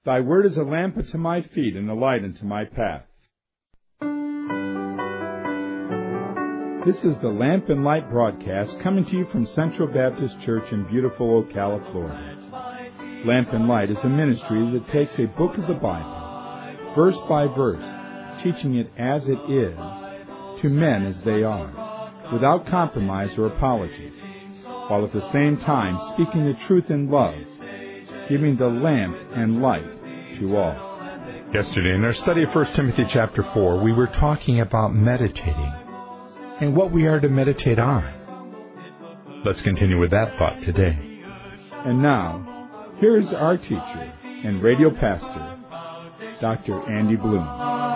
Thy word is a lamp unto my feet and a light unto my path. This is the Lamp and Light broadcast coming to you from Central Baptist Church in beautiful Ocala, Florida. Lamp and Light is a ministry that takes a book of the Bible, verse by verse, teaching it as it is, to men as they are, without compromise or apology, while at the same time speaking the truth in love, giving the lamp and light to all. Yesterday in our study of 1 Timothy chapter 4, we were talking about meditating and what we are to meditate on. Let's continue with that thought today. And now, here is our teacher and radio pastor, Dr. Andy Bloom.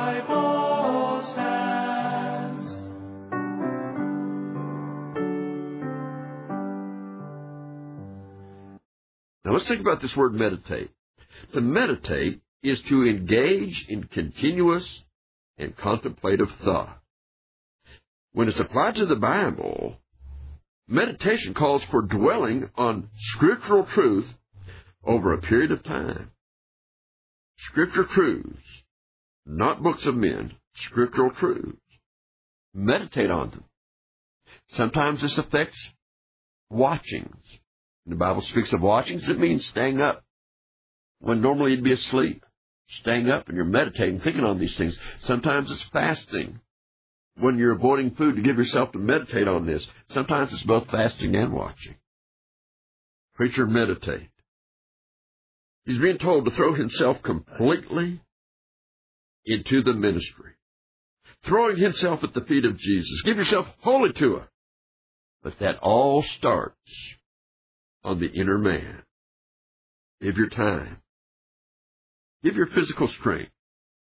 Now let's think about this word meditate. To meditate is to engage in continuous and contemplative thought. When it's applied to the Bible, meditation calls for dwelling on scriptural truth over a period of time. Scripture truths, not books of men, scriptural truths. Meditate on them. Sometimes this affects watchings. When the Bible speaks of watchings, it means staying up when normally you'd be asleep. Staying up and you're meditating, thinking on these things. Sometimes it's fasting when you're avoiding food to give yourself to meditate on this. Sometimes it's both fasting and watching. Preacher, meditate. He's being told to throw himself completely into the ministry. Throwing himself at the feet of Jesus. Give yourself wholly to Him. But that all starts on the inner man. Give your time. Give your physical strength.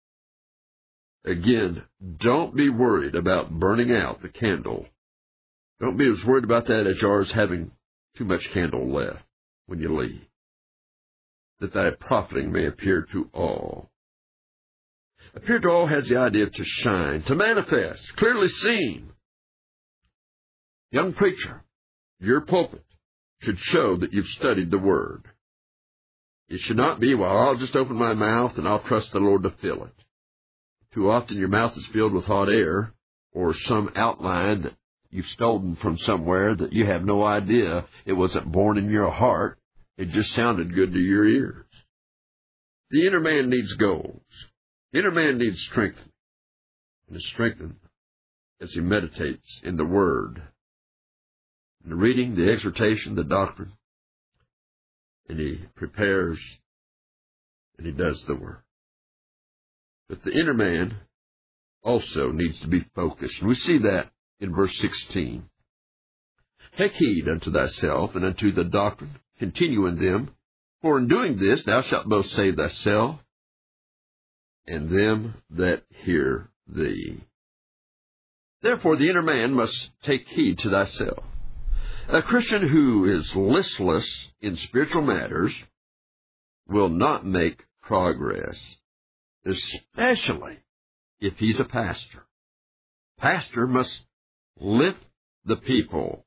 Again, don't be worried about burning out the candle. Don't be as worried about that as you are as having too much candle left when you leave. That thy profiting may appear to all. Appear to all has the idea of to shine, to manifest, clearly seen. Young preacher, your pulpit should show that you've studied the Word. It should not be, well, I'll just open my mouth and I'll trust the Lord to fill it. Too often your mouth is filled with hot air or some outline that you've stolen from somewhere that you have no idea. It wasn't born in your heart. It just sounded good to your ears. The inner man needs goals. The inner man needs strengthening. And is strengthened as he meditates in the Word. In the reading, the exhortation, the doctrine. And he prepares, and he does the work. But the inner man also needs to be focused. And we see that in verse 16. Take heed unto thyself and unto the doctrine. Continue in them. For in doing this thou shalt both save thyself and them that hear thee. Therefore the inner man must take heed to thyself. A Christian who is listless in spiritual matters will not make progress, especially if he's a pastor. Pastor must lift the people.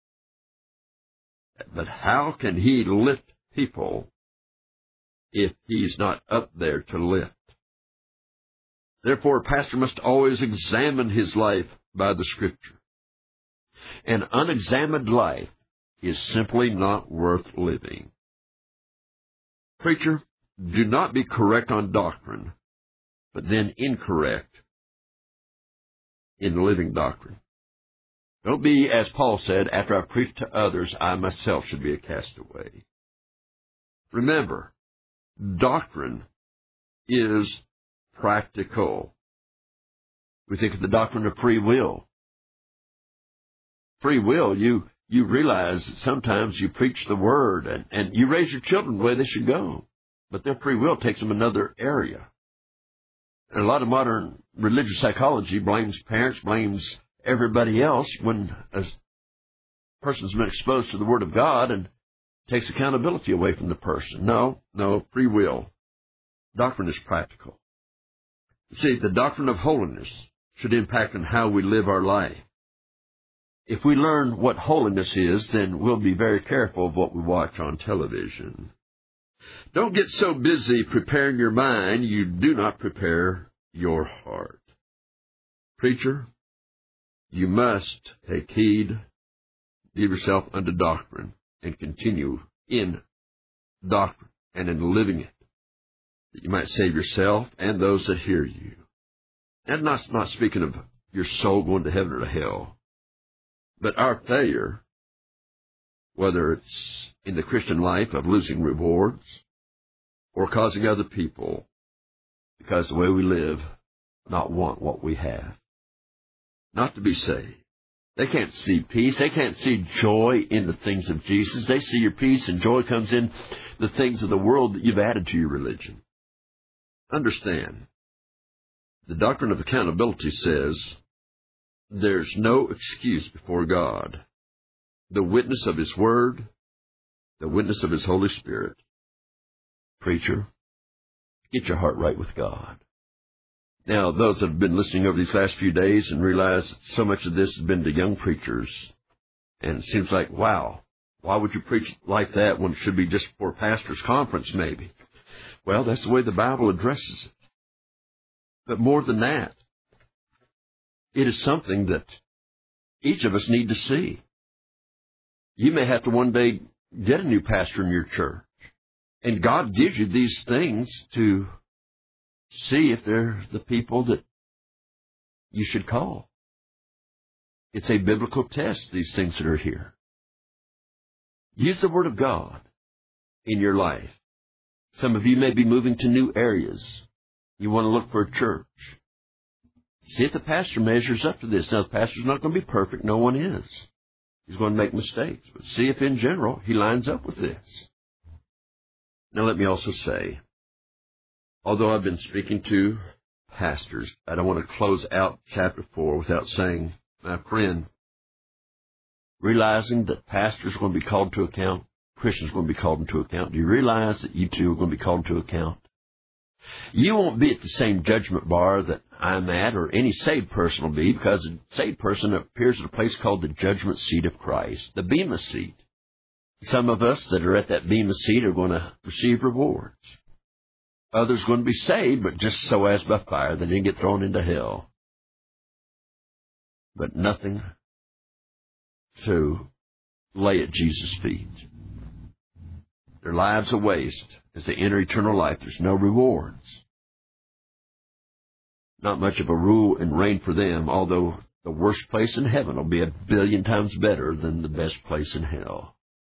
But how can he lift people if he's not up there to lift? Therefore, a pastor must always examine his life by the Scripture. An unexamined life is simply not worth living. Preacher, do not be correct on doctrine, but then incorrect in living doctrine. Don't be, as Paul said, after I preach to others, I myself should be a castaway. Remember, doctrine is practical. We think of the doctrine of free will. Free will, you realize that sometimes you preach the Word and you raise your children the way they should go. But their free will takes them another area. And a lot of modern religious psychology blames parents, blames everybody else when a person's been exposed to the Word of God and takes accountability away from the person. No, free will. Doctrine is practical. See, the doctrine of holiness should impact on how we live our life. If we learn what holiness is, then we'll be very careful of what we watch on television. Don't get so busy preparing your mind, you do not prepare your heart. Preacher, you must take heed, give yourself unto doctrine, and continue in doctrine and in living it, that you might save yourself and those that hear you. And not speaking of your soul going to heaven or to hell, but our failure, whether it's in the Christian life of losing rewards or causing other people, because the way we live, not want what we have, not to be saved. They can't see peace. They can't see joy in the things of Jesus. They see your peace and joy comes in the things of the world that you've added to your religion. Understand, the doctrine of accountability says there's no excuse before God. The witness of His Word, the witness of His Holy Spirit. Preacher, get your heart right with God. Now, those that have been listening over these last few days and realize that so much of this has been to young preachers, and it seems like, wow, why would you preach like that when it should be just for a pastor's conference maybe? Well, that's the way the Bible addresses it. But more than that, it is something that each of us need to see. You may have to one day get a new pastor in your church, and God gives you these things to see if they're the people that you should call. It's a biblical test, these things that are here. Use the Word of God in your life. Some of you may be moving to new areas. You want to look for a church. See if the pastor measures up to this. Now, the pastor's not going to be perfect. No one is. He's going to make mistakes. But see if in general he lines up with this. Now, let me also say, although I've been speaking to pastors, I don't want to close out chapter 4 without saying, my friend, realizing that pastors are going to be called to account, Christians are going to be called into account. Do you realize that you too are going to be called to account? You won't be at the same judgment bar that I'm at or any saved person will be, because a saved person appears at a place called the judgment seat of Christ, the Bema seat. Some of us that are at that Bema seat are going to receive rewards. Others are going to be saved, but just so as by fire, they didn't get thrown into hell. But nothing to lay at Jesus' feet. Their lives are waste. As they enter eternal life, there's no rewards. Not much of a rule and reign for them, although the worst place in heaven will be 1 billion times better than the best place in hell.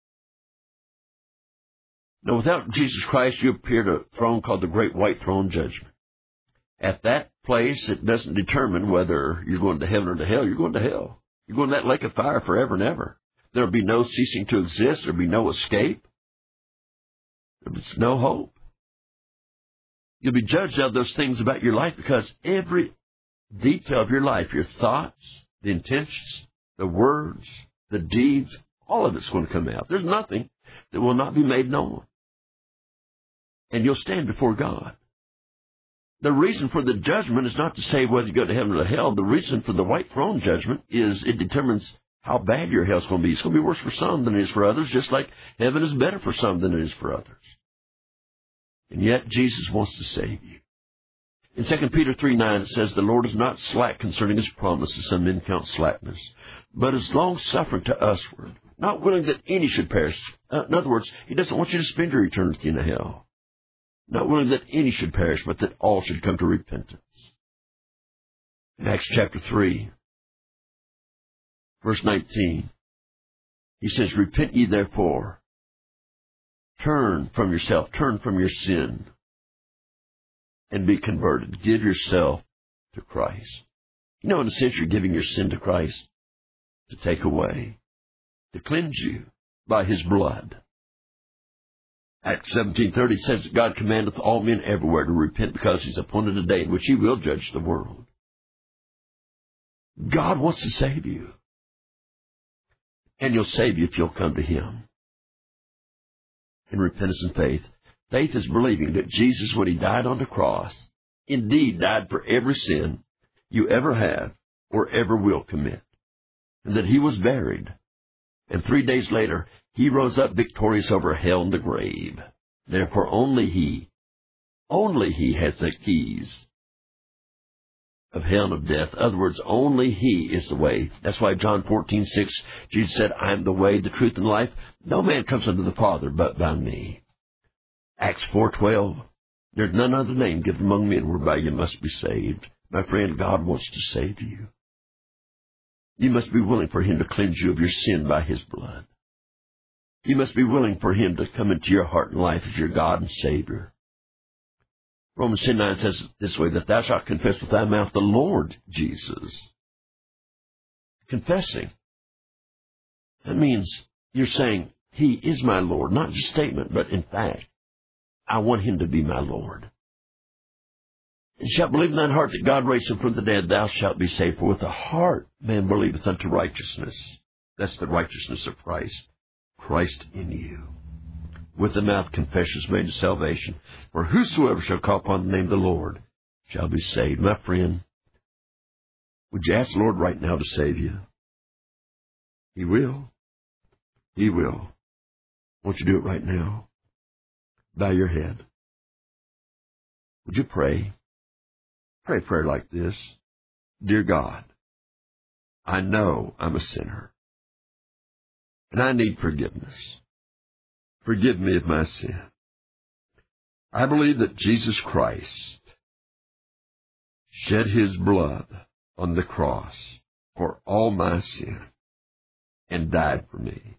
Now, without Jesus Christ, you appear at a throne called the Great White Throne Judgment. At that place, it doesn't determine whether you're going to heaven or to hell. You're going to hell. You're going to that lake of fire forever and ever. There will be no ceasing to exist. There will be no escape. There's no hope. You'll be judged of those things about your life, because every detail of your life, your thoughts, the intentions, the words, the deeds, all of it's going to come out. There's nothing that will not be made known. And you'll stand before God. The reason for the judgment is not to say whether you go to heaven or to hell. The reason for the white throne judgment is it determines how bad your hell's going to be. It's going to be worse for some than it is for others, just like heaven is better for some than it is for others. And yet, Jesus wants to save you. In 2 Peter 3:9, it says, the Lord is not slack concerning His promise, as some men count slackness, but is long-suffering to usward, not willing that any should perish. In other words, He doesn't want you to spend your eternity in hell. Not willing that any should perish, but that all should come to repentance. In Acts chapter 3, verse 19, He says, repent ye therefore. Turn from yourself, turn from your sin, and be converted. Give yourself to Christ. You know, in a sense, you're giving your sin to Christ to take away, to cleanse you by His blood. Acts 17:30 says that God commandeth all men everywhere to repent, because He's appointed a day in which He will judge the world. God wants to save you. And He'll save you if you'll come to Him in repentance and faith. Faith is believing that Jesus, when He died on the cross, indeed died for every sin you ever have or ever will commit, and that He was buried, and 3 days later He rose up victorious over hell and the grave. Therefore only He has the keys of hell and of death. In other words, only He is the way. That's why John 14:6, Jesus said, I am the way, the truth, and life. No man comes unto the Father but by me. Acts 4:12, there's none other name given among men whereby you must be saved. My friend, God wants to save you. You must be willing for Him to cleanse you of your sin by His blood. You must be willing for Him to come into your heart and life as your God and Savior. Romans 10:9 says it this way, that thou shalt confess with thy mouth the Lord Jesus. Confessing. That means you're saying, He is my Lord, not just statement, but in fact, I want Him to be my Lord. And shalt believe in thine heart that God raised Him from the dead, thou shalt be saved. For with the heart man believeth unto righteousness. That's the righteousness of Christ. Christ in you. With the mouth confession is made to salvation. For whosoever shall call upon the name of the Lord shall be saved. My friend, would you ask the Lord right now to save you? He will. He will. Won't you do it right now? Bow your head. Would you pray? Pray a prayer like this. Dear God, I know I'm a sinner, and I need forgiveness. Forgive me of my sin. I believe that Jesus Christ shed His blood on the cross for all my sin and died for me.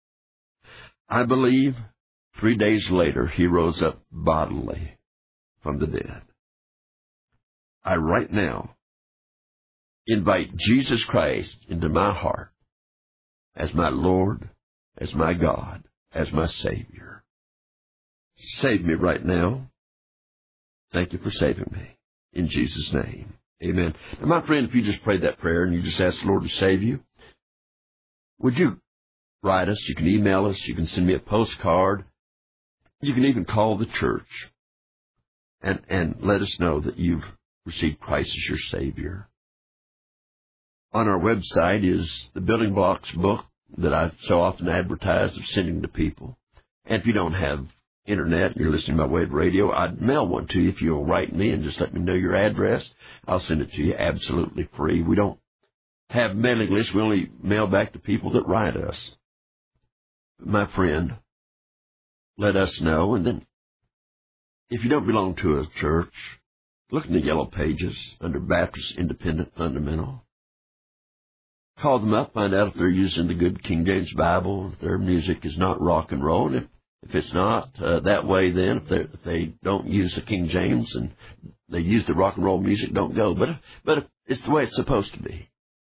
I believe 3 days later He rose up bodily from the dead. I right now invite Jesus Christ into my heart as my Lord, as my God, as my Savior. Save me right now. Thank you for saving me. In Jesus' name, amen. Now, my friend, if you just prayed that prayer and you just asked the Lord to save you, would you write us? You can email us. You can send me a postcard. You can even call the church and let us know that you've received Christ as your Savior. On our website is the Building Blocks book that I so often advertise of sending to people. And if you don't have internet, you're listening by way of radio, I'd mail one to you if you'll write me and just let me know your address. I'll send it to you absolutely free. We don't have mailing lists. We only mail back to people that write us. My friend, let us know. And then if you don't belong to a church, look in the yellow pages under Baptist Independent Fundamental. Call them up, find out if they're using the good King James Bible, if their music is not rock and roll. And if it's not that way, then if they don't use the King James and they use the rock and roll music, don't go. But if it's the way it's supposed to be.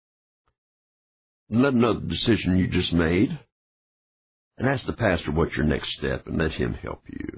And let them know the decision you just made. And ask the pastor what's your next step and let him help you.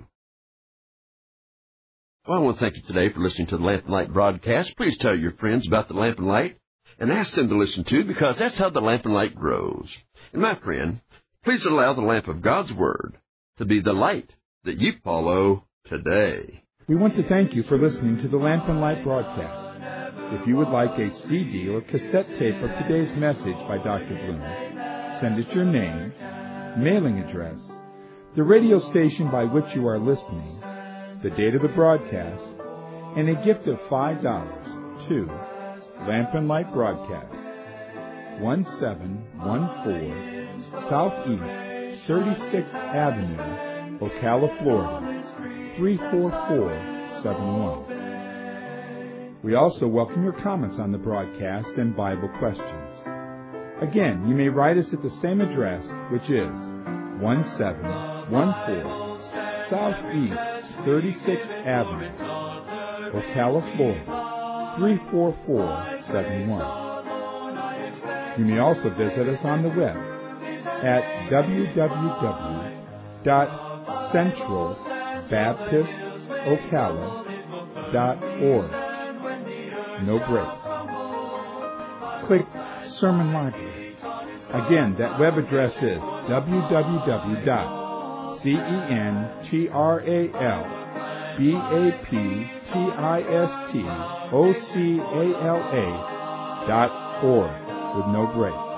Well, I want to thank you today for listening to the Lamp and Light broadcast. Please tell your friends about the Lamp and Light and ask them to listen too, because that's how the Lamp and Light grows. And my friend, please allow the lamp of God's Word to be the light that you follow today. We want to thank you for listening to the Lamp and Light broadcast. If you would like a CD or cassette tape of today's message by Dr. Bloom, send us your name, mailing address, the radio station by which you are listening, the date of the broadcast, and a gift of $5 to Lamp and Light Broadcast, 1714 Southeast 36th Avenue, Ocala, Florida, 34471. We also welcome your comments on the broadcast and Bible questions. Again, you may write us at the same address, which is 1714 Southeast 36th Avenue, Ocala, Florida, 34471. You may also visit us on the web at www.centralbaptistocala.org. No breaks. Click Sermon Library. Again, that web address is www.centralbaptistocala.org with no breaks.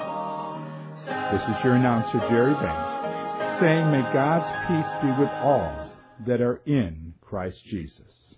This is your announcer, Jerry Banks, saying may God's peace be with all that are in Christ Jesus.